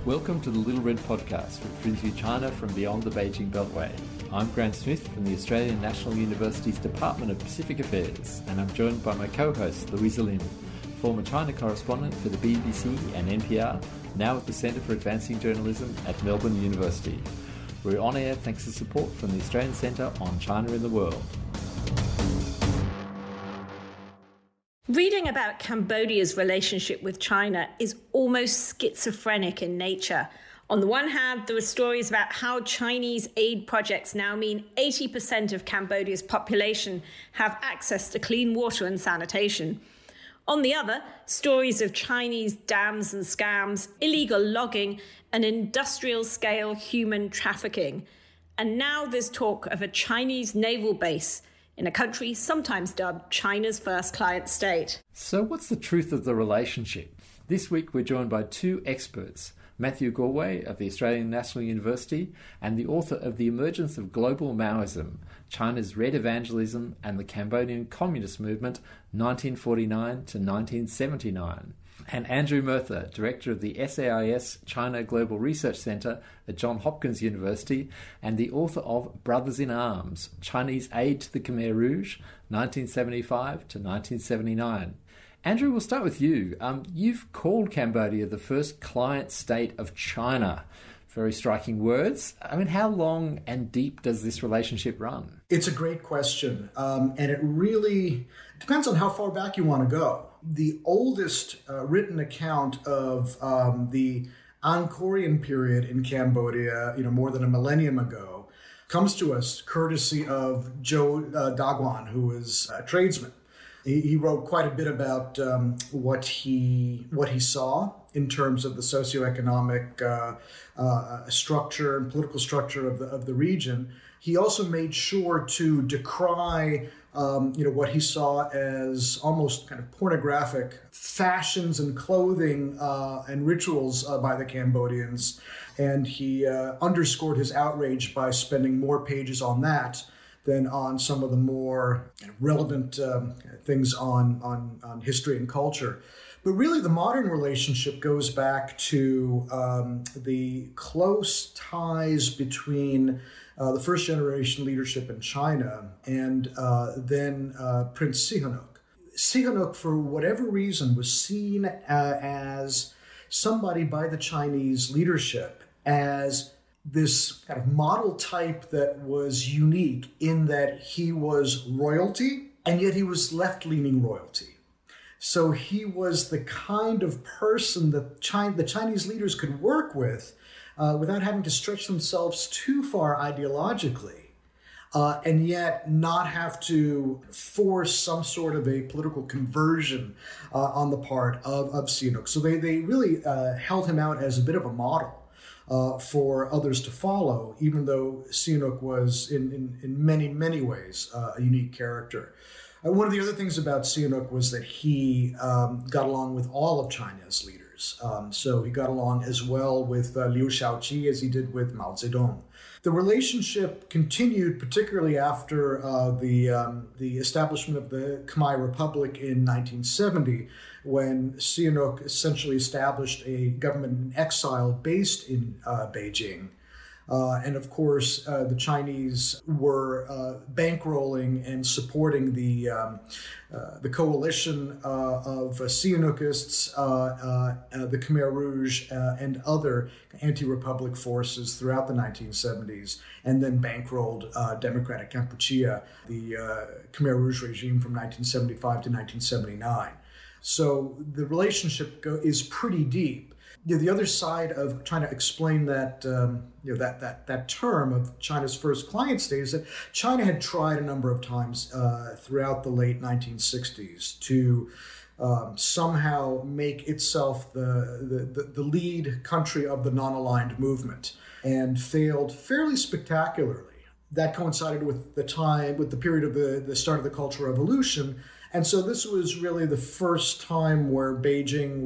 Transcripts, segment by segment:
Welcome to the Little Red Podcast, which brings you China from beyond the Beijing Beltway. I'm Grant Smith from the Australian National University's Department of Pacific Affairs, and I'm joined by my co-host, Louisa Lim, former China correspondent for the BBC and NPR, now at the Centre for Advancing Journalism at Melbourne University. We're on air thanks to support from the Australian Centre on China in the World. Reading about Cambodia's relationship with China is almost schizophrenic in nature. On the one hand, there are stories about how Chinese aid projects now mean 80% of Cambodia's population have access to clean water and sanitation. On the other, stories of Chinese dams and scams, illegal logging, and industrial-scale human trafficking. And now there's talk of a Chinese naval base in a country sometimes dubbed China's first client state. So what's the truth of the relationship? This week we're joined by two experts, Matthew Gallwey of the Australian National University and the author of The Emergence of Global Maoism, China's Red Evangelism and the Cambodian Communist Movement, 1949 to 1979. And Andrew Murtha, Director of the SAIS China Global Research Centre at Johns Hopkins University and the author of Brothers in Arms, Chinese Aid to the Khmer Rouge, 1975 to 1979. Andrew, we'll start with you. You've called Cambodia the first client state of China. Very striking words. I mean, how long and deep does this relationship run? It's a great question, and it really depends on how far back you want to go. The oldest written account of the Angkorian period in Cambodia, more than a millennium ago, comes to us courtesy of Zhou Daguan, who was a tradesman. He wrote quite a bit about what he saw in terms of the socioeconomic structure and political structure of the region. He also made sure to decry what he saw as almost kind of pornographic fashions and clothing and rituals by the Cambodians. And he underscored his outrage by spending more pages on that than on some of the more relevant things on history and culture. But really, the modern relationship goes back to the close ties between the first generation leadership in China and then Prince Sihanouk. Sihanouk, for whatever reason, was seen as somebody by the Chinese leadership as this kind of model type that was unique in that he was royalty, and yet he was left-leaning royalty. So he was the kind of person that the Chinese leaders could work with without having to stretch themselves too far ideologically, and yet not have to force some sort of a political conversion on the part of Sihanouk. So they really held him out as a bit of a model for others to follow, even though Sihanouk was in many, many ways a unique character. One of the other things about Sihanouk was that he got along with all of China's leaders. So he got along as well with Liu Shaoqi as he did with Mao Zedong. The relationship continued, particularly after the establishment of the Khmer Republic in 1970, when Sihanouk essentially established a government in exile based in Beijing. And of course, the Chinese were bankrolling and supporting the coalition of Sihanoukists, the Khmer Rouge, and other anti-republic forces throughout the 1970s, and then bankrolled Democratic Kampuchea, the Khmer Rouge regime from 1975 to 1979. So the relationship is pretty deep. The other side of trying to explain that that term of China's first client state is that China had tried a number of times throughout the late 1960s to somehow make itself the lead country of the non-aligned movement, and failed fairly spectacularly. That coincided with the period of the start of the Cultural Revolution. And so this was really the first time where Beijing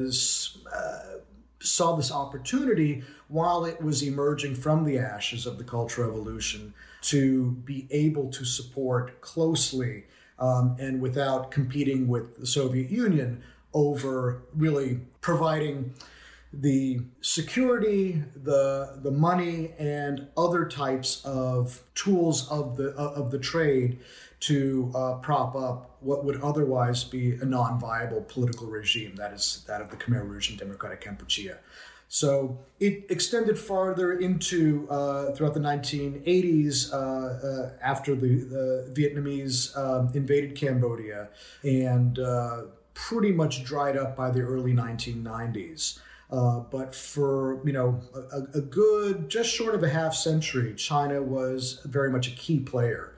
saw this opportunity while it was emerging from the ashes of the Cultural Revolution to be able to support closely and without competing with the Soviet Union over really providing the security, the money, and other types of tools of the trade to prop up what would otherwise be a non-viable political regime, that is that of the Khmer Rouge in Democratic Kampuchea. So it extended farther into throughout the 1980s after the Vietnamese invaded Cambodia, and pretty much dried up by the early 1990s. But for a good, just short of a half century, China was very much a key player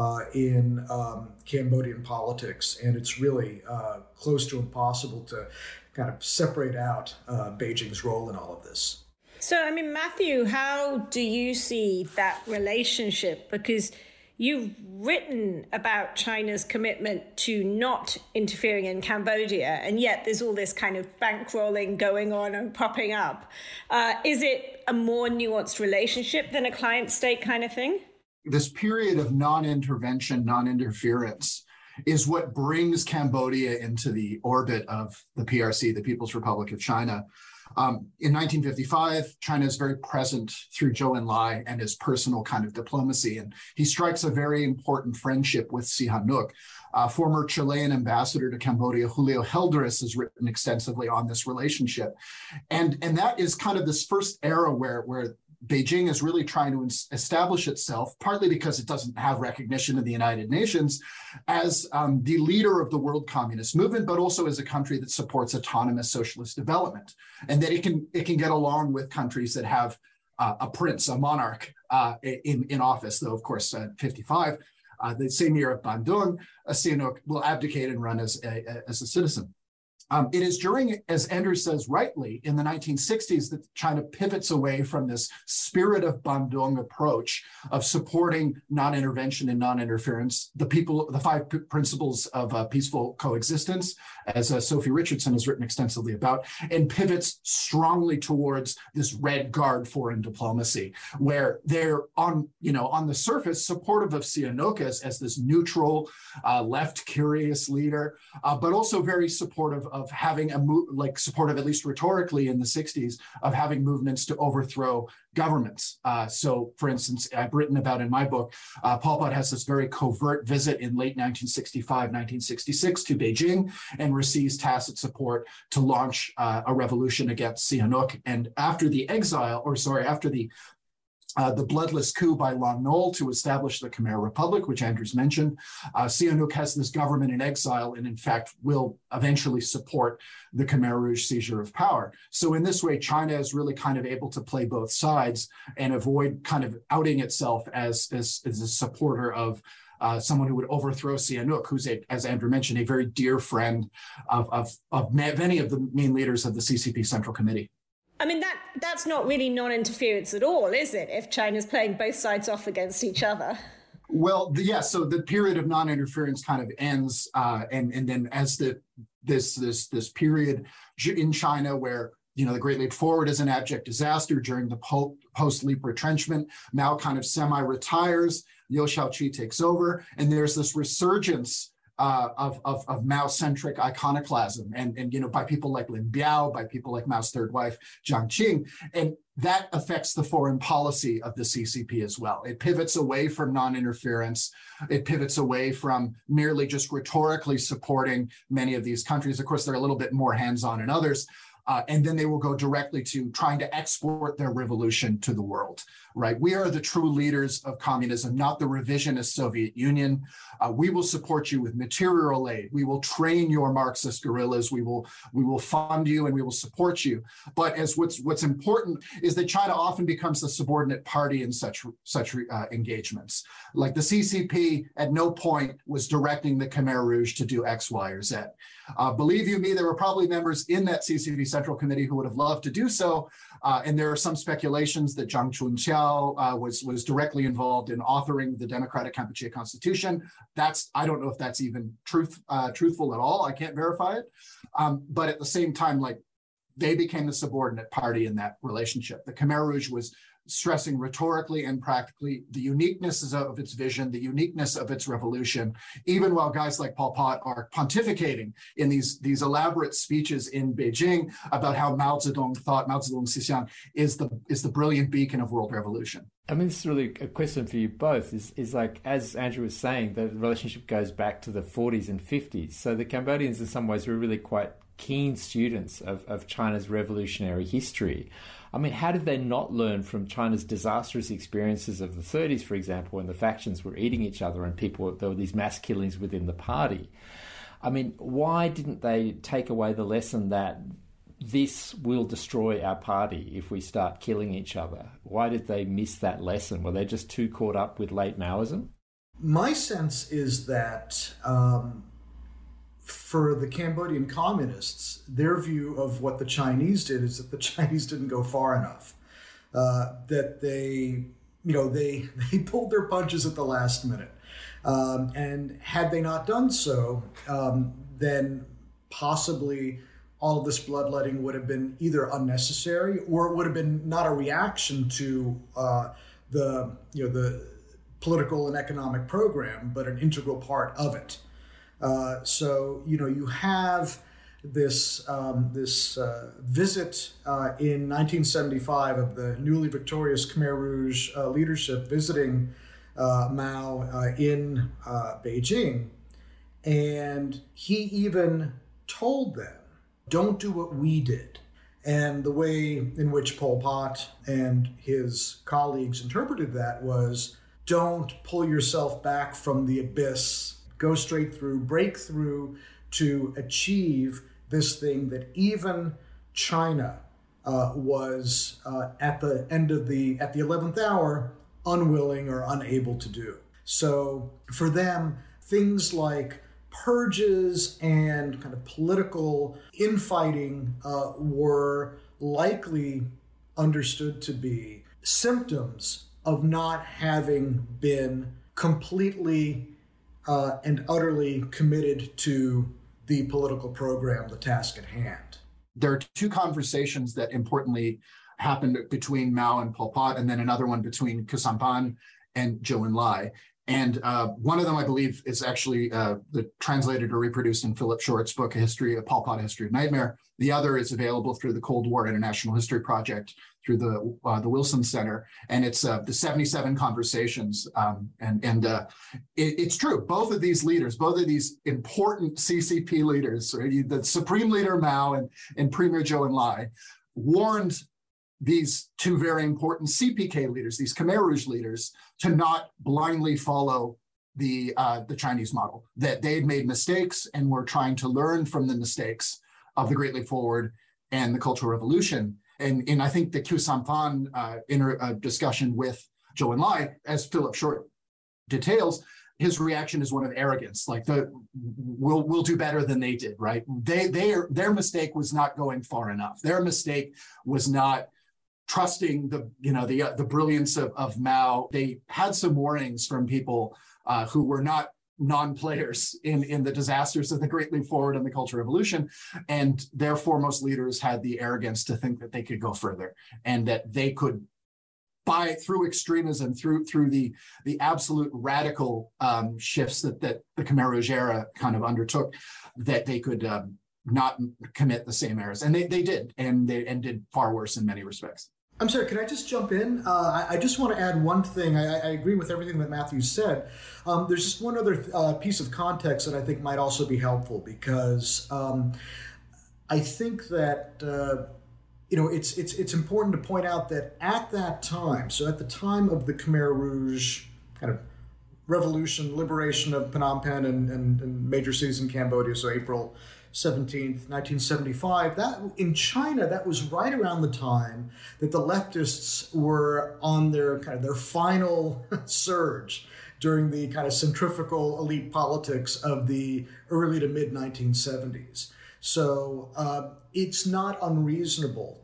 in Cambodian politics, and it's really close to impossible to kind of separate out Beijing's role in all of this. So, I mean, Matthew, how do you see that relationship? Because you've written about China's commitment to not interfering in Cambodia, and yet there's all this kind of bankrolling going on and popping up. Is it a more nuanced relationship than a client state kind of thing? This period of non-intervention, non-interference, is what brings Cambodia into the orbit of the PRC, the People's Republic of China. In 1955, China is very present through Zhou Enlai and his personal kind of diplomacy, and he strikes a very important friendship with Sihanouk. Former Chilean ambassador to Cambodia, Julio Heldres, has written extensively on this relationship. And that is kind of this first era where Beijing is really trying to establish itself, partly because it doesn't have recognition in the United Nations, as the leader of the world communist movement, but also as a country that supports autonomous socialist development, and that it can get along with countries that have a prince, a monarch in office. Though, of course, at 55, the same year of Bandung, Sihanouk will abdicate and run as a citizen. It is during, as Andrew says rightly, in the 1960s that China pivots away from this spirit of Bandung approach of supporting non-intervention and non-interference, the five principles of peaceful coexistence, as Sophie Richardson has written extensively about, and pivots strongly towards this red guard foreign diplomacy, where they're on the surface supportive of Sihanouk as this neutral, left curious leader, but also very supportive of having supportive, at least rhetorically in the 60s, of having movements to overthrow governments. So, for instance, I've written about in my book, Pol Pot has this very covert visit in late 1965, 1966 to Beijing, and receives tacit support to launch a revolution against Sihanouk. And after the bloodless coup by Lon Nol to establish the Khmer Republic, which Andrew's mentioned, Sihanouk has this government in exile and, in fact, will eventually support the Khmer Rouge seizure of power. So in this way, China is really kind of able to play both sides and avoid kind of outing itself as a supporter of someone who would overthrow Sihanouk, who's, as Andrew mentioned, a very dear friend of many of the main leaders of the CCP Central Committee. I mean, that's not really non-interference at all, is it, if China's playing both sides off against each other? Well, so the period of non-interference kind of ends, and then as this period in China where the Great Leap Forward is an abject disaster during the post-Leap retrenchment, Mao kind of semi-retires, Liu Shaoqi takes over, and there's this resurgence of Mao-centric iconoclasm, and by people like Lin Biao, by people like Mao's third wife, Jiang Qing, and that affects the foreign policy of the CCP as well. It pivots away from non-interference. It pivots away from merely just rhetorically supporting many of these countries. Of course, they're a little bit more hands-on in others. And then they will go directly to trying to export their revolution to the world, right? We are the true leaders of communism, not the revisionist Soviet Union. We will support you with material aid. We will train your Marxist guerrillas. We will fund you and we will support you. But as what's important is that China often becomes the subordinate party in such engagements. Like the CCP at no point was directing the Khmer Rouge to do X, Y, or Z. Believe you me, there were probably members in that CCP Central Committee who would have loved to do so. And there are some speculations that Zhang Chunqiao was directly involved in authoring the Democratic Kampuchea Constitution. I don't know if that's even truthful at all. I can't verify it. But at the same time, they became the subordinate party in that relationship. The Khmer Rouge was stressing rhetorically and practically the uniqueness of its vision, the uniqueness of its revolution, even while guys like Pol Pot are pontificating in these elaborate speeches in Beijing about how Mao Zedong thought, Mao Zedong Xixiang is the brilliant beacon of world revolution. I mean, this is really a question for you both, is like, as Andrew was saying, the relationship goes back to the 40s and 50s. So the Cambodians in some ways were really quite keen students of China's revolutionary history. I mean, how did they not learn from China's disastrous experiences of the 30s, for example, when the factions were eating each other and there were these mass killings within the party? I mean, why didn't they take away the lesson that this will destroy our party if we start killing each other? Why did they miss that lesson? Were they just too caught up with late Maoism? My sense is that for the Cambodian communists, their view of what the Chinese did is that the Chinese didn't go far enough, that they pulled their punches at the last minute. And had they not done so, then possibly all of this bloodletting would have been either unnecessary, or it would have been not a reaction to the political and economic program, but an integral part of it. So you have this visit in 1975 of the newly victorious Khmer Rouge leadership visiting Mao in Beijing, and he even told them, "Don't do what we did." And the way in which Pol Pot and his colleagues interpreted that was, don't pull yourself back from the abyss. Go straight through, break through to achieve this thing that even China was at the 11th hour unwilling or unable to do. So for them, things like purges and kind of political infighting were likely understood to be symptoms of not having been completely and utterly committed to the political program, the task at hand. There are two conversations that importantly happened between Mao and Pol Pot, and then another one between Khieu Samphan and Zhou Enlai. And one of them, I believe, is actually translated or reproduced in Philip Short's book, Pol Pot, A History of Nightmare. The other is available through the Cold War International History Project through the Wilson Center. And it's the 77 Conversations. It's true. Both of these leaders, both of these important CCP leaders, right, the Supreme Leader Mao and Premier Zhou Enlai, warned these two very important CPK leaders, these Khmer Rouge leaders, to not blindly follow the Chinese model, that they had made mistakes and were trying to learn from the mistakes of the Great Leap Forward and the Cultural Revolution. And I think the Khieu Samphan discussion with Zhou Enlai, as Philip Short details, his reaction is one of arrogance, like we'll do better than they did, right? Their mistake was not going far enough. Their mistake was not trusting the brilliance of Mao. They had some warnings from people who were not non-players in the disasters of the Great Leap Forward and the Cultural Revolution, and their foremost leaders had the arrogance to think that they could go further and that they could, through extremism, through the absolute radical shifts that the Khmer Rouge era kind of undertook, that they could not commit the same errors, and they did, and did far worse in many respects. I'm sorry, can I just jump in? I just want to add one thing. I agree with everything that Matthew said. There's just one other piece of context that I think might also be helpful, because I think that it's important to point out that at that time, so at the time of the Khmer Rouge kind of revolution, liberation of Phnom Penh and major cities in Cambodia, so April 17th, 1975, that in China, that was right around the time that the leftists were on their final surge during the kind of centrifugal elite politics of the early to mid 1970s. So it's not unreasonable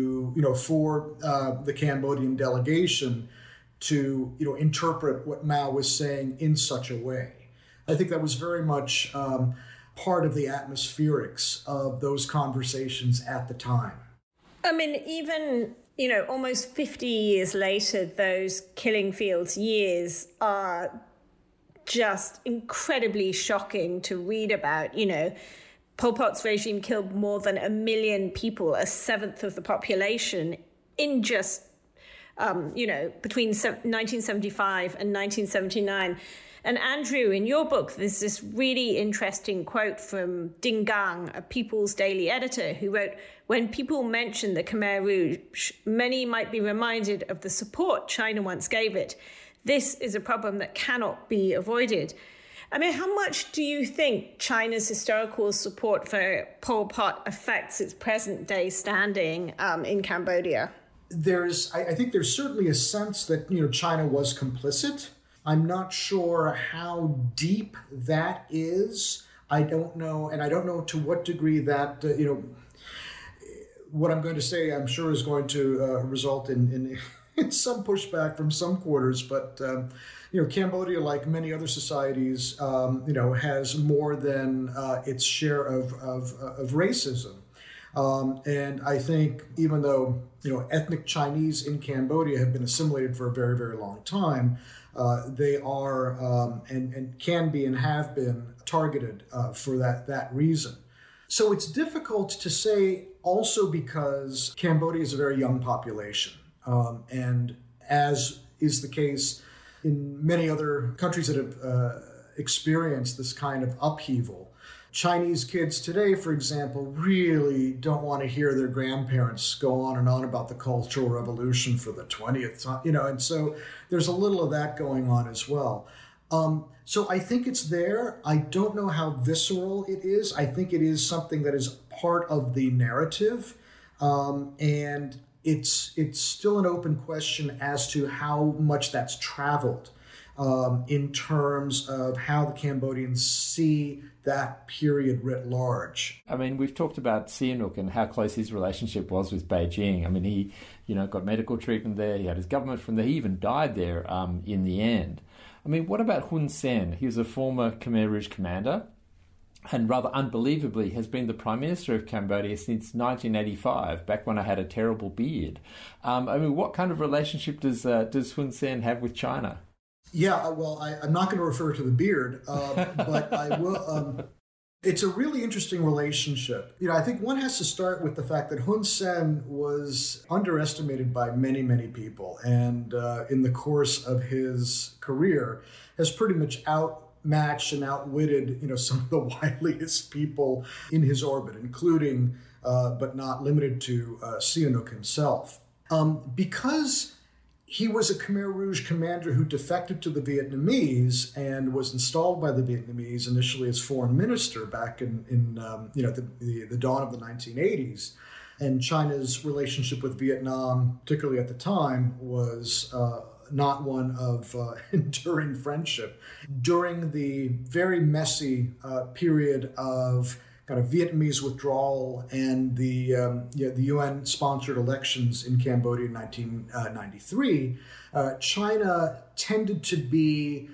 for the Cambodian delegation to interpret what Mao was saying in such a way. I think that was very much part of the atmospherics of those conversations at the time. I mean, even almost 50 years later, those killing fields years are just incredibly shocking to read about. Pol Pot's regime killed more than 1 million people, a seventh of the population, in just, between 1975 and 1979. And Andrew, in your book, there's this really interesting quote from Ding Gang, a People's Daily editor, who wrote, "When people mention the Khmer Rouge, many might be reminded of the support China once gave it. This is a problem that cannot be avoided." I mean, how much do you think China's historical support for Pol Pot affects its present-day standing in Cambodia? I think there's certainly a sense that, China was complicit. I'm not sure how deep that is. I don't know, and I don't know to what degree that, what I'm going to say, I'm sure is going to result in some pushback from some quarters, but Cambodia, like many other societies, has more than its share of racism. And I think even though, ethnic Chinese in Cambodia have been assimilated for a very, very long time, they are and can be and have been targeted for that reason. So it's difficult to say also because Cambodia is a very young population. And as is the case in many other countries that have experienced this kind of upheaval, Chinese kids today, for example, really don't want to hear their grandparents go on and on about the Cultural Revolution for the 20th time, and so there's a little of that going on as well. So I think it's there. I don't know how visceral it is. I think it is something that is part of the narrative, and it's still an open question as to how much that's traveled in terms of how the Cambodians see that period writ large. I mean, we've talked about Sihanouk and how close his relationship was with Beijing. I mean, he, got medical treatment there. He had his government from there. He even died there in the end. I mean, what about Hun Sen? He was a former Khmer Rouge commander and rather unbelievably has been the Prime Minister of Cambodia since 1985, back when I had a terrible beard. I mean, what kind of relationship does Hun Sen have with China? Yeah, well, I'm not going to refer to the beard, but I will. It's a really interesting relationship. I think one has to start with the fact that Hun Sen was underestimated by many, many people, and in the course of his career has pretty much outmatched and outwitted, some of the wiliest people in his orbit, including, but not limited to, Sihanouk himself. Because he was a Khmer Rouge commander who defected to the Vietnamese and was installed by the Vietnamese initially as foreign minister back in the dawn of the 1980s. And China's relationship with Vietnam, particularly at the time, was not one of enduring friendship. During the very messy period of kind of Vietnamese withdrawal and the UN-sponsored elections in Cambodia in 1993, China tended to be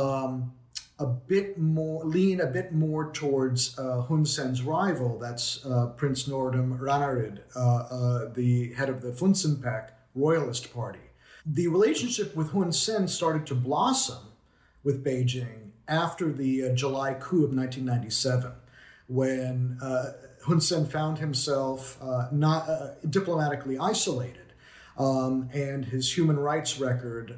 a bit more towards Hun Sen's rival. That's Prince Norodom Ranariddh, the head of the Funcinpec Royalist Party. The relationship with Hun Sen started to blossom with Beijing after the July coup of 1997. When Hun Sen found himself not diplomatically isolated and his human rights record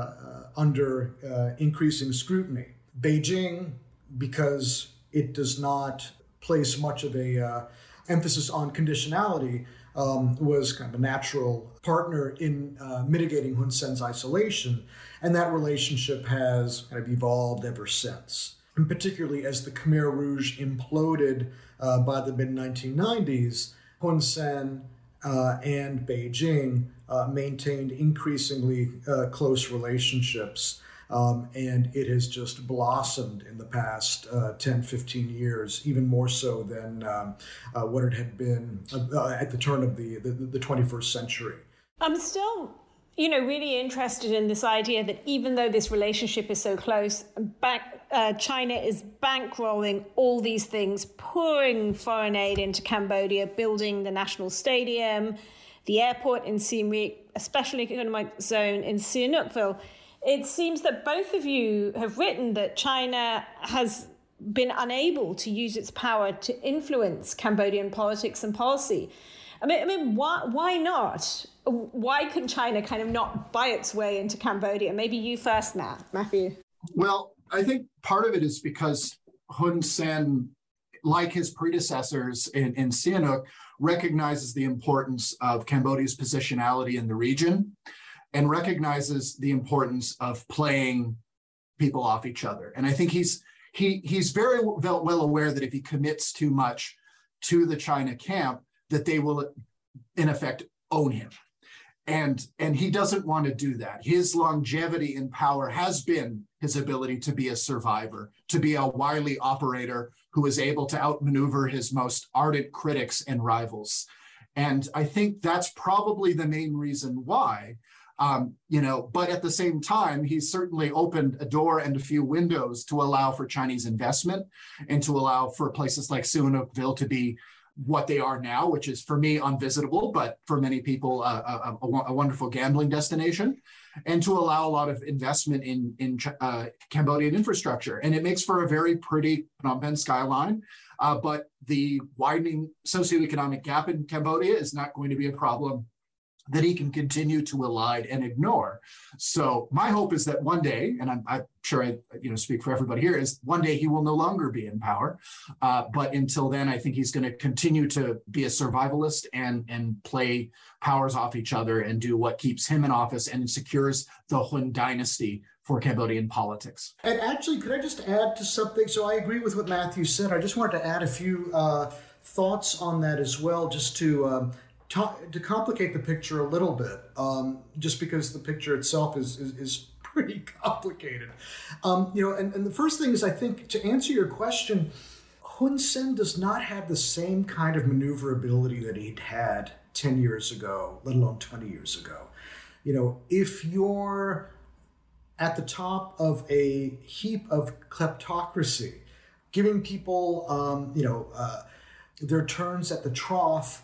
under increasing scrutiny. Beijing, because it does not place much of a emphasis on conditionality, was kind of a natural partner in mitigating Hun Sen's isolation, and that relationship has kind of evolved ever since. And particularly as the Khmer Rouge imploded by the mid-1990s, Hun Sen and Beijing maintained increasingly close relationships, and it has just blossomed in the past 10, 15 years, even more so than what it had been at the turn of the 21st century. I'm still really interested in this idea that even though this relationship is so close, China is bankrolling all these things, pouring foreign aid into Cambodia, building the national stadium, the airport in Siem Reap, especially economic zone in Sihanoukville. It seems that both of you have written that China has been unable to use its power to influence Cambodian politics and policy. I mean, why not? Why can China kind of not buy its way into Cambodia? Maybe you first, Matthew. Well, I think part of it is because Hun Sen, like his predecessors in Sihanouk, recognizes the importance of Cambodia's positionality in the region and recognizes the importance of playing people off each other. And I think he's very well aware that if he commits too much to the China camp, that they will, in effect, own him. And he doesn't want to do that. His longevity in power has been his ability to be a survivor, to be a wily operator who is able to outmaneuver his most ardent critics and rivals. And I think that's probably the main reason why. But at the same time, he's certainly opened a door and a few windows to allow for Chinese investment and to allow for places like Sihanoukville to be what they are now, which is for me unvisitable, but for many people a wonderful gambling destination, and to allow a lot of investment in Cambodian infrastructure. And it makes for a very pretty Phnom Penh skyline, but the widening socioeconomic gap in Cambodia is not going to be a problem that he can continue to elide and ignore. So my hope is that one day, and I'm sure I speak for everybody here, is one day he will no longer be in power. But until then, I think he's going to continue to be a survivalist and play powers off each other and do what keeps him in office and secures the Hun dynasty for Cambodian politics. And actually, could I just add to something? So I agree with what Matthew said. I just wanted to add a few thoughts on that as well, just to complicate the picture a little bit, just because the picture itself is pretty complicated. And the first thing is, I think, to answer your question, Hun Sen does not have the same kind of maneuverability that he'd had 10 years ago, let alone 20 years ago. If you're at the top of a heap of kleptocracy, giving people, their turns at the trough,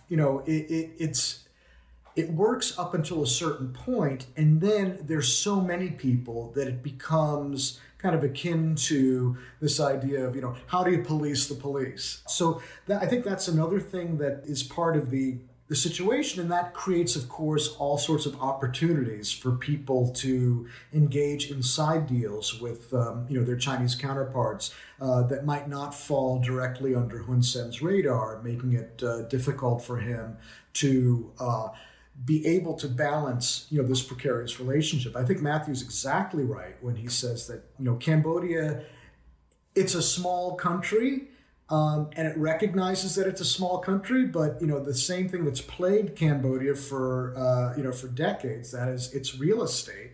it works up until a certain point, and then there's so many people that it becomes kind of akin to this idea of, how do you police the police? So I think that's another thing that is part of the situation, and that creates, of course, all sorts of opportunities for people to engage in side deals with, their Chinese counterparts that might not fall directly under Hun Sen's radar, making it difficult for him to be able to balance, this precarious relationship. I think Matthew's exactly right when he says that, Cambodia, it's a small country. And it recognizes that it's a small country, but the same thing that's plagued Cambodia for decades, that is its real estate,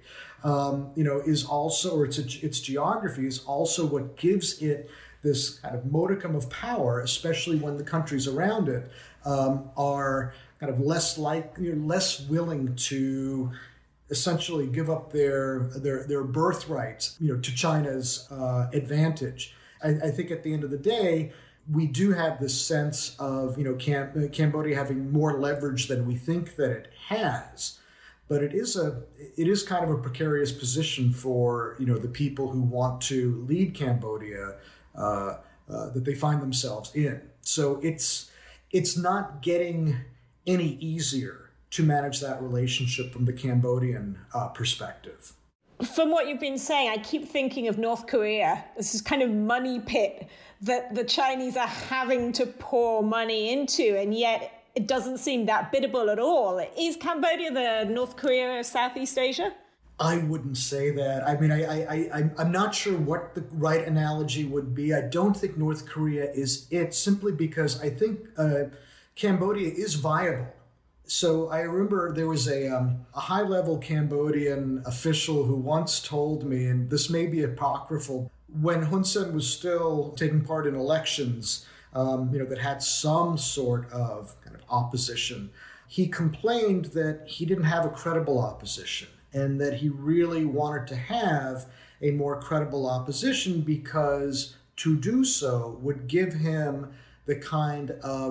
is also, or its geography is also what gives it this kind of modicum of power, especially when the countries around it are kind of less willing to essentially give up their birthrights, to China's advantage. I think at the end of the day, we do have this sense of, Cambodia having more leverage than we think that it has, but it is kind of a precarious position for, the people who want to lead Cambodia that they find themselves in. So it's not getting any easier to manage that relationship from the Cambodian perspective. From what you've been saying, I keep thinking of North Korea. This is kind of money pit that the Chinese are having to pour money into, and yet it doesn't seem that biddable at all. Is Cambodia the North Korea of Southeast Asia? I wouldn't say that. I mean, I'm not sure what the right analogy would be. I don't think North Korea is it, simply because I think Cambodia is viable. So I remember there was a high-level Cambodian official who once told me, and this may be apocryphal, when Hun Sen was still taking part in elections, that had some sort of kind of opposition, he complained that he didn't have a credible opposition and that he really wanted to have a more credible opposition because to do so would give him the kind of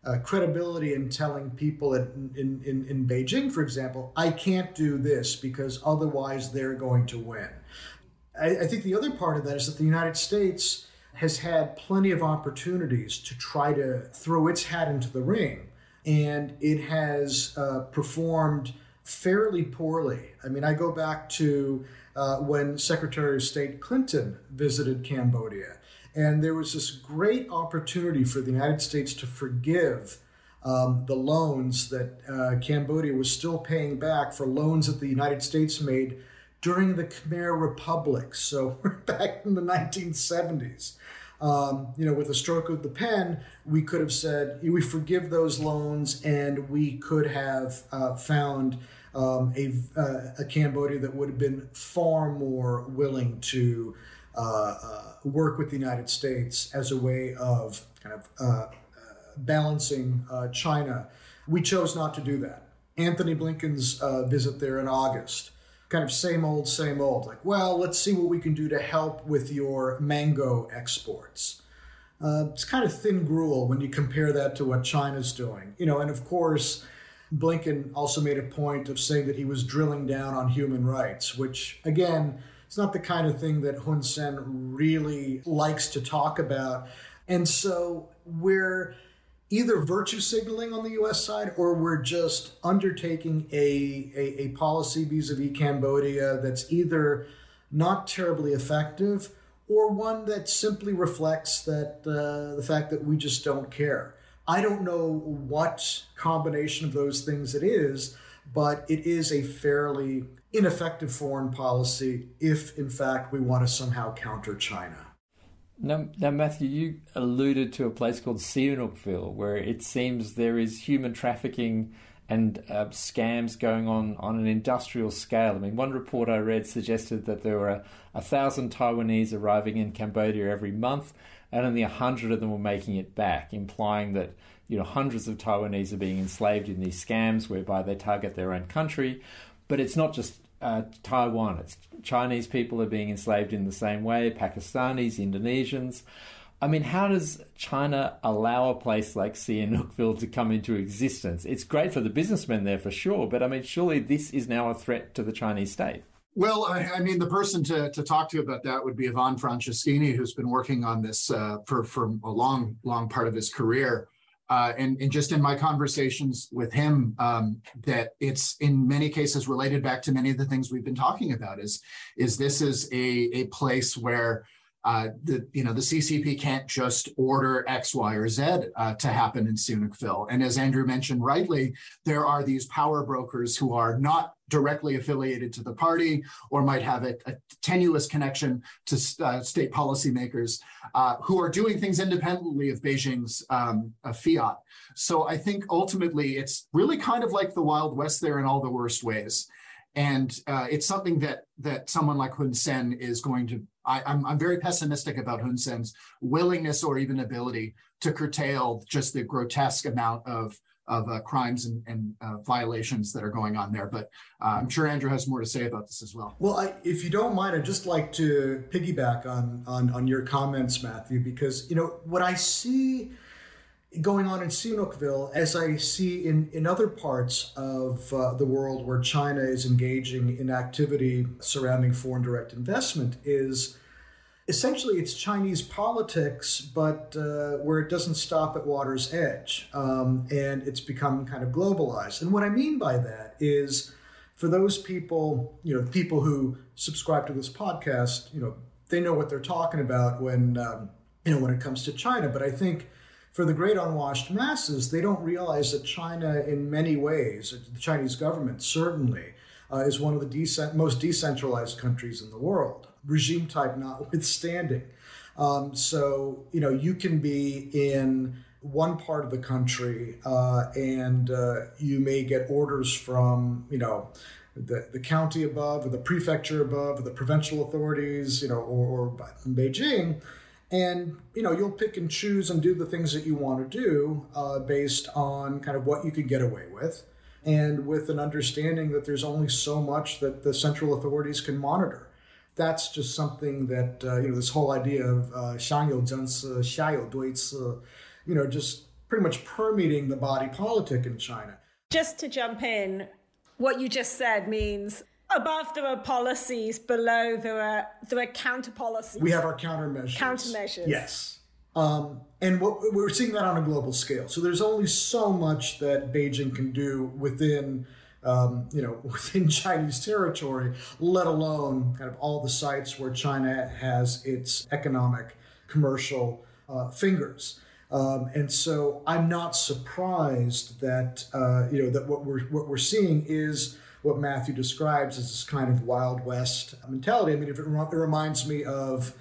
credibility in telling people in Beijing, for example, I can't do this because otherwise they're going to win. I think the other part of that is that the United States has had plenty of opportunities to try to throw its hat into the ring, and it has performed fairly poorly. I mean, I go back to when Secretary of State Clinton visited Cambodia, and there was this great opportunity for the United States to forgive the loans that Cambodia was still paying back for loans that the United States made during the Khmer Republic. So we're back in the 1970s. With a stroke of the pen, we could have said, we forgive those loans, and we could have found a Cambodia that would have been far more willing to work with the United States as a way of kind of balancing China. We chose not to do that. Anthony Blinken's visit there in August, kind of same old, like, well, let's see what we can do to help with your mango exports. It's kind of thin gruel when you compare that to what China's doing. And of course, Blinken also made a point of saying that he was drilling down on human rights, which, again, it's not the kind of thing that Hun Sen really likes to talk about. And so we're either virtue signaling on the U.S. side, or we're just undertaking a policy vis-a-vis Cambodia that's either not terribly effective or one that simply reflects that the fact that we just don't care. I don't know what combination of those things it is, but it is a fairly ineffective foreign policy if, in fact, we want to somehow counter China. Now, Matthew, you alluded to a place called Sihanoukville, where it seems there is human trafficking and scams going on an industrial scale. I mean, one report I read suggested that there were 1,000 Taiwanese arriving in Cambodia every month, and only 100 of them were making it back, implying that hundreds of Taiwanese are being enslaved in these scams whereby they target their own country. But it's not just Taiwan. It's Chinese people are being enslaved in the same way, Pakistanis, Indonesians. I mean, how does China allow a place like Sihanoukville to come into existence? It's great for the businessmen there for sure, but I mean, surely this is now a threat to the Chinese state. Well, I mean, the person to talk to about that would be Ivan Franceschini, who's been working on this for a long part of his career. And just in my conversations with him, that it's in many cases related back to many of the things we've been talking about. Is this is a place where the CCP can't just order X, Y, or Z to happen in Sihanoukville. And as Andrew mentioned rightly, there are these power brokers who are not directly affiliated to the party or might have a tenuous connection to state policymakers who are doing things independently of Beijing's fiat. So I think ultimately it's really kind of like the Wild West there in all the worst ways. And it's something that someone like Hun Sen is going to, I'm very pessimistic about Hun Sen's willingness or even ability to curtail just the grotesque amount of crimes and violations that are going on there. But I'm sure Andrew has more to say about this as well. Well, if you don't mind, I'd just like to piggyback on your comments, Matthew, because, what I see going on in Sihanoukville, as I see in other parts of the world where China is engaging in activity surrounding foreign direct investment, is essentially it's Chinese politics, but where it doesn't stop at water's edge, and it's become kind of globalized. And what I mean by that is, for those people, people who subscribe to this podcast, they know what they're talking about when it comes to China. But I think for the great unwashed masses, they don't realize that China, in many ways, the Chinese government certainly, is one of the most decentralized countries in the world, regime type notwithstanding. So, you can be in one part of the country and you may get orders from, the county above or the prefecture above or the provincial authorities, or Beijing. And, you'll pick and choose and do the things that you want to do based on kind of what you could get away with, and with an understanding that there's only so much that the central authorities can monitor. That's just something that, this whole idea of 上有政策, 下有对策, just pretty much permeating the body politic in China. Just to jump in, what you just said means above there are policies, below there are counter policies. We have our countermeasures. Countermeasures. Yes. And we're seeing that on a global scale. So there's only so much that Beijing can do within within Chinese territory, let alone kind of all the sites where China has its economic, commercial fingers. And so I'm not surprised that that what we're seeing is what Matthew describes as this kind of Wild West mentality. I mean, it reminds me of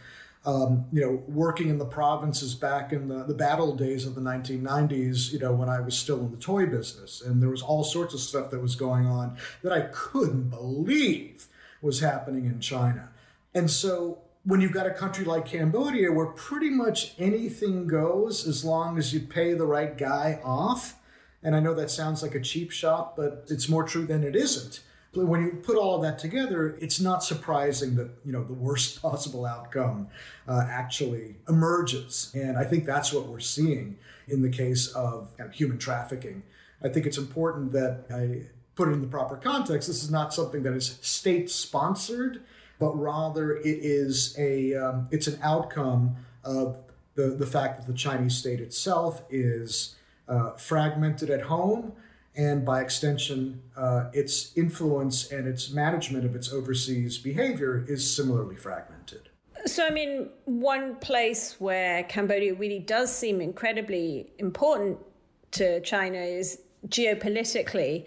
working in the provinces back in the battle days of the 1990s, when I was still in the toy business. And there was all sorts of stuff that was going on that I couldn't believe was happening in China. And so when you've got a country like Cambodia where pretty much anything goes as long as you pay the right guy off, and I know that sounds like a cheap shot, but it's more true than it isn't. But when you put all of that together, it's not surprising that, the worst possible outcome actually emerges. And I think that's what we're seeing in the case of kind of human trafficking. I think it's important that I put it in the proper context. This is not something that is state-sponsored, but rather it is it's an outcome of the fact that the Chinese state itself is fragmented at home, and by extension, its influence and its management of its overseas behavior is similarly fragmented. So, one place where Cambodia really does seem incredibly important to China is geopolitically.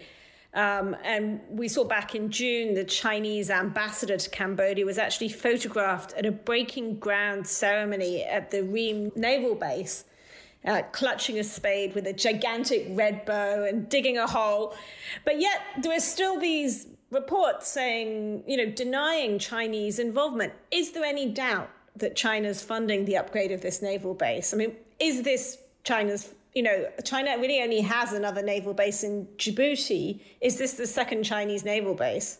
And we saw back in June, the Chinese ambassador to Cambodia was actually photographed at a breaking ground ceremony at the Ream Naval Base, clutching a spade with a gigantic red bow and digging a hole. But yet there are still these reports saying, denying Chinese involvement. Is there any doubt that China's funding the upgrade of this naval base? Is this China's, China really only has another naval base in Djibouti. Is this the second Chinese naval base?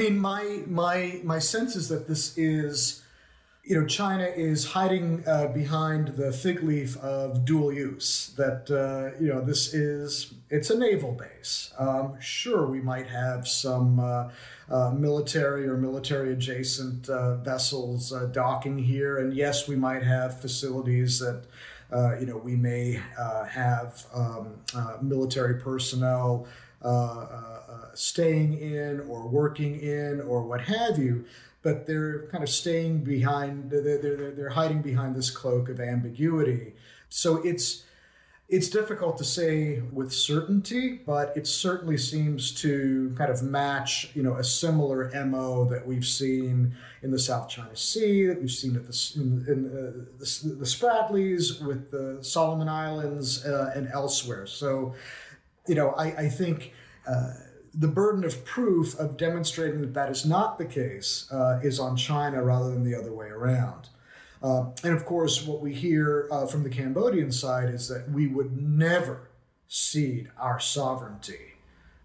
My sense is that this is, China is hiding behind the fig leaf of dual use, that, it's a naval base. Sure, we might have some military or military adjacent vessels docking here. And yes, we might have facilities that, we may have military personnel staying in or working in or what have you. But they're kind of staying behind, they're hiding behind this cloak of ambiguity. So it's difficult to say with certainty, but it certainly seems to kind of match, a similar MO that we've seen in the South China Sea, that we've seen at the Spratlys, with the Solomon Islands, and elsewhere. So, I think the burden of proof of demonstrating that that is not the case is on China rather than the other way around. And of course, what we hear from the Cambodian side is that we would never cede our sovereignty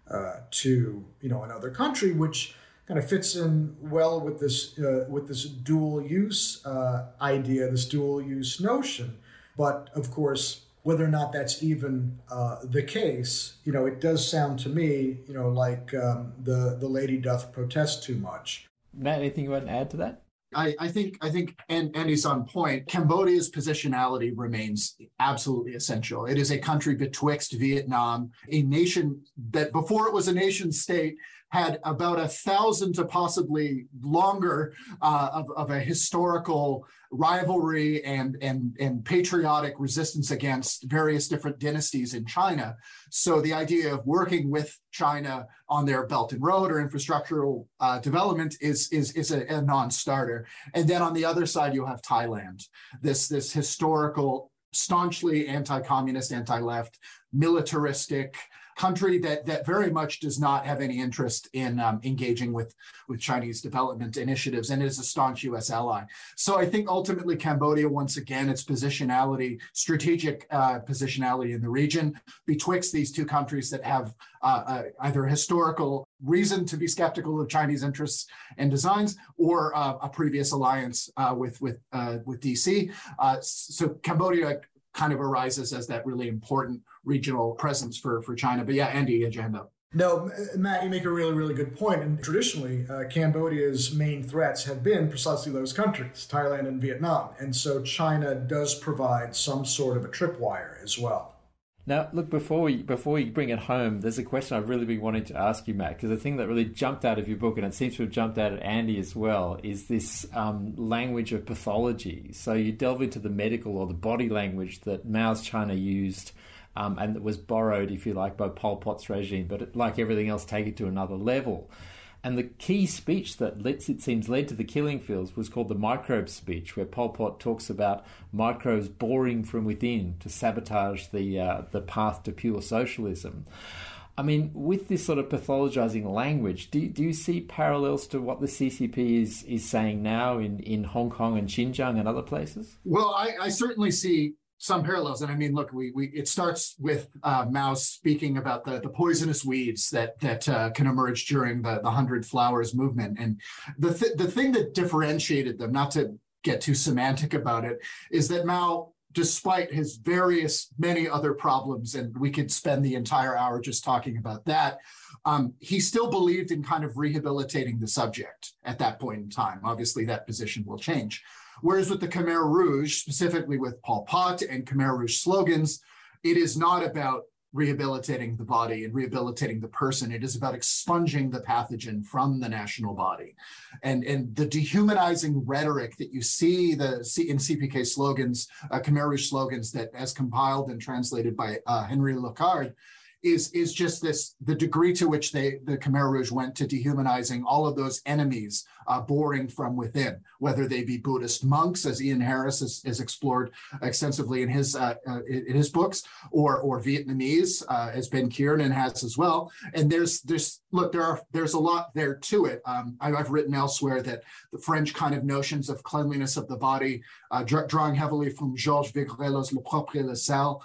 to another country, which kind of fits in well with this dual use idea, this dual use notion. But of course, whether or not that's even the case, it does sound to me, like the lady doth protest too much. Matt, anything you want to add to that? I think, and Andy's on point, Cambodia's positionality remains absolutely essential. It is a country betwixt Vietnam, a nation that before it was a nation state had about 1,000 to possibly longer of a historical rivalry and patriotic resistance against various different dynasties in China. So the idea of working with China on their Belt and Road or infrastructural development is a non-starter. And then on the other side, you have Thailand, this historical, staunchly anti-communist, anti-left, militaristic country that very much does not have any interest in engaging with Chinese development initiatives, and is a staunch U.S. ally. So I think ultimately Cambodia, once again, its positionality, strategic positionality in the region betwixt these two countries that have either a historical reason to be skeptical of Chinese interests and designs, or a previous alliance with DC. So Cambodia kind of arises as that really important regional presence for China. But yeah, Andy, agenda. No, Matt, you make a really, really good point. And traditionally, Cambodia's main threats have been precisely those countries, Thailand and Vietnam. And so China does provide some sort of a tripwire as well. Now, look, before we bring it home, there's a question I've really been wanting to ask you, Matt, because the thing that really jumped out of your book, and it seems to have jumped out at Andy as well, is this language of pathology. So you delve into the medical or the body language that Mao's China used, and that was borrowed, if you like, by Pol Pot's regime, but like everything else, take it to another level. And the key speech that it seems led to the killing fields was called the microbe speech, where Pol Pot talks about microbes boring from within to sabotage the path to pure socialism. I mean, with this sort of pathologizing language, do you see parallels to what the CCP is saying now in Hong Kong and Xinjiang and other places? Well, I certainly see some parallels. And I mean, look, it starts with Mao speaking about the poisonous weeds that can emerge during the 100 Flowers movement. And the thing that differentiated them, not to get too semantic about it, is that Mao, despite his many other problems, and we could spend the entire hour just talking about that, he still believed in kind of rehabilitating the subject at that point in time. Obviously, that position will change. Whereas with the Khmer Rouge, specifically with Pol Pot and Khmer Rouge slogans, it is not about rehabilitating the body and rehabilitating the person. It is about expunging the pathogen from the national body. And the dehumanizing rhetoric that you see in CPK slogans, Khmer Rouge slogans, that as compiled and translated by Henry Locard, is just the degree to which the Khmer Rouge went to dehumanizing all of those enemies boring from within, whether they be Buddhist monks, as Ian Harris has explored extensively in his books, or Vietnamese, as Ben Kiernan has as well. And there's a lot there to it. I've written elsewhere that the French kind of notions of cleanliness of the body, drawing heavily from Georges Vigrel's Le Propre et le Sale,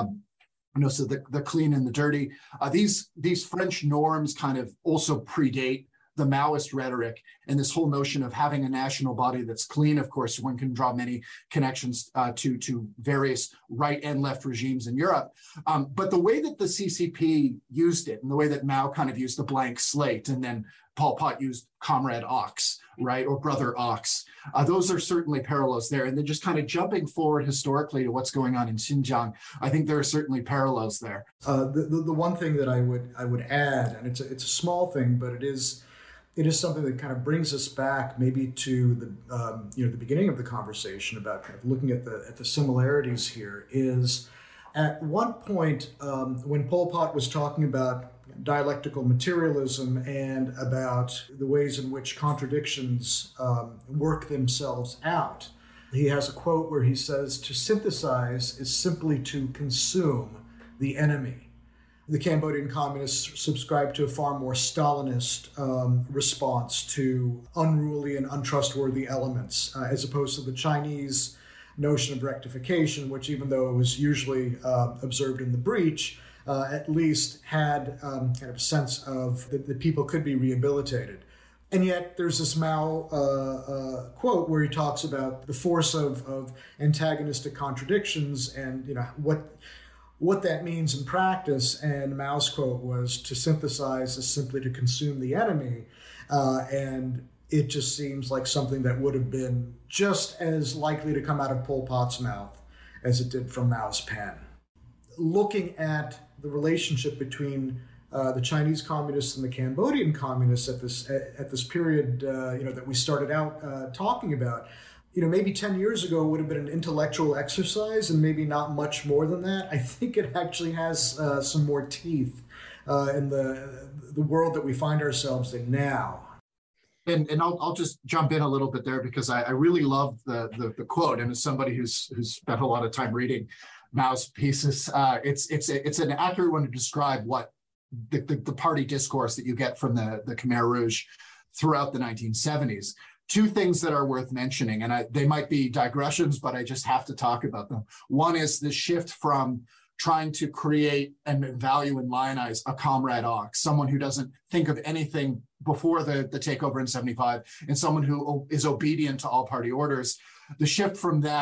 so the clean and the dirty. These French norms kind of also predate the Maoist rhetoric and this whole notion of having a national body that's clean. Of course, one can draw many connections to various right and left regimes in Europe. But the way that the CCP used it, and the way that Mao kind of used the blank slate, and then Pol Pot used Comrade Ox, right, or Brother Ox, those are certainly parallels there. And then just kind of jumping forward historically to what's going on in Xinjiang, I think there are certainly parallels there. The one thing that I would add, and it's a small thing, but it is something that kind of brings us back maybe to the beginning of the conversation about kind of looking at the similarities here, is at one point when Pol Pot was talking about dialectical materialism and about the ways in which contradictions work themselves out, he has a quote where he says, "To synthesize is simply to consume the enemy." The Cambodian communists subscribe to a far more Stalinist response to unruly and untrustworthy elements, as opposed to the Chinese notion of rectification, which, even though it was usually observed in the breach, at least had kind of a sense of that the people could be rehabilitated. And yet there's this Mao quote where he talks about the force of antagonistic contradictions and what that means in practice. And Mao's quote was, "To synthesize is simply to consume the enemy." And it just seems like something that would have been just as likely to come out of Pol Pot's mouth as it did from Mao's pen. Looking at the relationship between the Chinese communists and the Cambodian communists at this period, that we started out talking about, maybe 10 years ago would have been an intellectual exercise, and maybe not much more than that. I think it actually has some more teeth in the world that we find ourselves in now. And I'll just jump in a little bit there, because I really love the quote, and as somebody who's spent a lot of time reading Mao's pieces, it's an accurate one to describe what the party discourse that you get from the Khmer Rouge throughout the 1970s. Two things that are worth mentioning, and they might be digressions, but I just have to talk about them. One is the shift from trying to create and value and lionize a Comrade Ox, someone who doesn't think of anything before the takeover in 75, and someone who is obedient to all party orders. The shift from that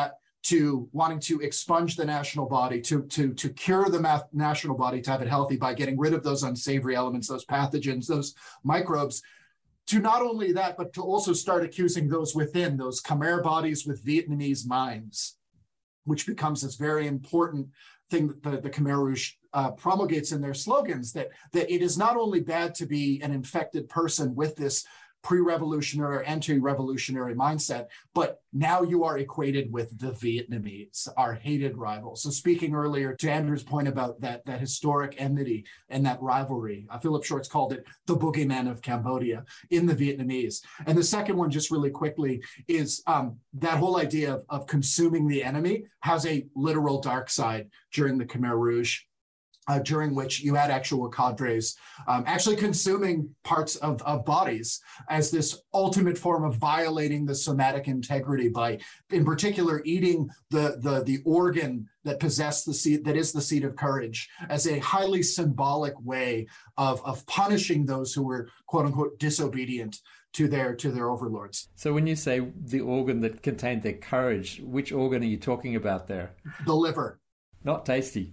to wanting to expunge the national body, to cure the national body, to have it healthy by getting rid of those unsavory elements, those pathogens, those microbes, to not only that, but to also start accusing those within, those Khmer bodies with Vietnamese minds, which becomes this very important thing that the Khmer Rouge promulgates in their slogans, that it is not only bad to be an infected person with this pre-revolutionary or anti-revolutionary mindset, but now you are equated with the Vietnamese, our hated rivals. So speaking earlier to Andrew's point about that historic enmity and that rivalry, Philip Shortz called it the boogeyman of Cambodia in the Vietnamese. And the second one, just really quickly, is that whole idea of consuming the enemy has a literal dark side during the Khmer Rouge. During which you had actual cadres actually consuming parts of bodies as this ultimate form of violating the somatic integrity by, in particular, eating the organ that possessed the seat, that is the seat of courage, as a highly symbolic way of punishing those who were, quote unquote, disobedient to their overlords. So when you say the organ that contained their courage, which organ are you talking about there? The liver. Not tasty.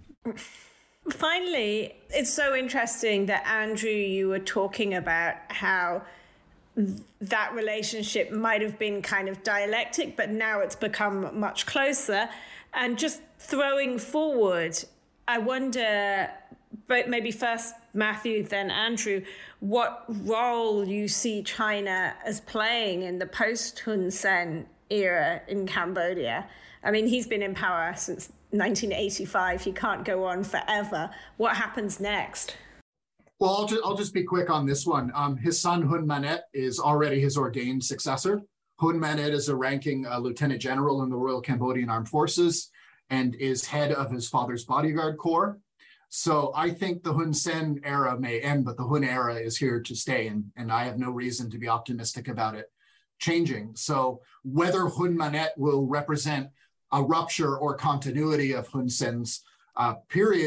Finally, it's so interesting that, Andrew, you were talking about how that relationship might have been kind of dialectic, but now it's become much closer. And just throwing forward, I wonder, but maybe first Matthew, then Andrew, what role you see China as playing in the post-Hun Sen era in Cambodia. I mean, he's been in power since 1985. He can't go on forever. What happens next? Well, I'll just be quick on this one. His son, Hun Manet, is already his ordained successor. Hun Manet is a ranking lieutenant general in the Royal Cambodian Armed Forces and is head of his father's bodyguard corps. So I think the Hun Sen era may end, but the Hun era is here to stay, and I have no reason to be optimistic about it changing. So whether Hun Manet will represent a rupture or continuity of Hun Sen's period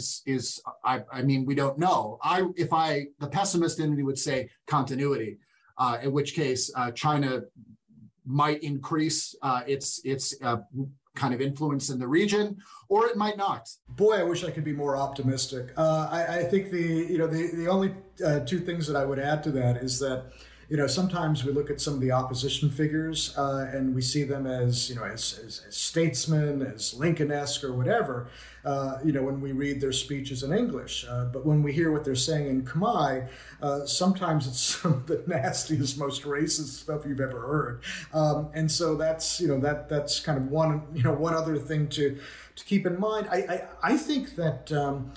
I mean, we don't know. The pessimist in me would say continuity, in which case China might increase its kind of influence in the region, or it might not. Boy, I wish I could be more optimistic. I think the only two things that I would add to that is that, sometimes we look at some of the opposition figures and we see them as statesmen, as Lincoln-esque or whatever, when we read their speeches in English. But when we hear what they're saying in Khmer, sometimes it's some of the nastiest, most racist stuff you've ever heard. And so that's kind of one other thing to keep in mind. I think that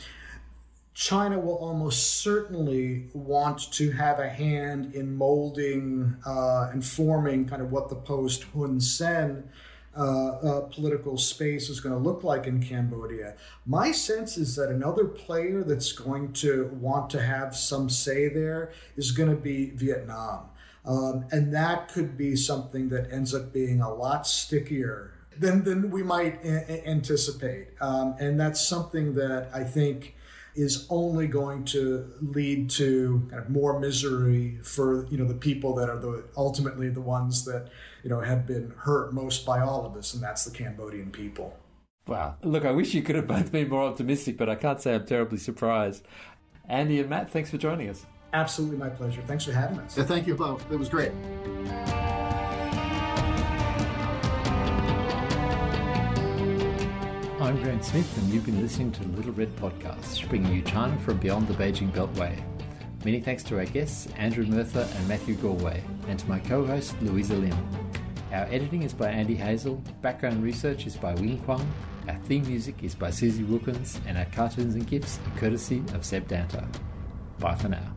China will almost certainly want to have a hand in molding and forming kind of what the post-Hun Sen political space is going to look like in Cambodia. My sense is that another player that's going to want to have some say there is going to be Vietnam. And that could be something that ends up being a lot stickier than we might anticipate. And that's something that I think is only going to lead to kind of more misery for the people that are ultimately the ones that have been hurt most by all of this, and that's the Cambodian people. Wow. Look, I wish you could have both been more optimistic, but I can't say I'm terribly surprised. Andy and Matt, thanks for joining us. Absolutely my pleasure. Thanks for having us. Yeah, thank you both. It was great. I'm Grant Smith, and you've been listening to the Little Red Podcast, bringing you China from beyond the Beijing Beltway. Many thanks to our guests, Andrew Murtha and Matthew Galway, and to my co-host, Louisa Lim. Our editing is by Andy Hazel, background research is by Wing Kwang, our theme music is by Susie Wilkins, and our cartoons and GIFs are courtesy of Seb Danto. Bye for now.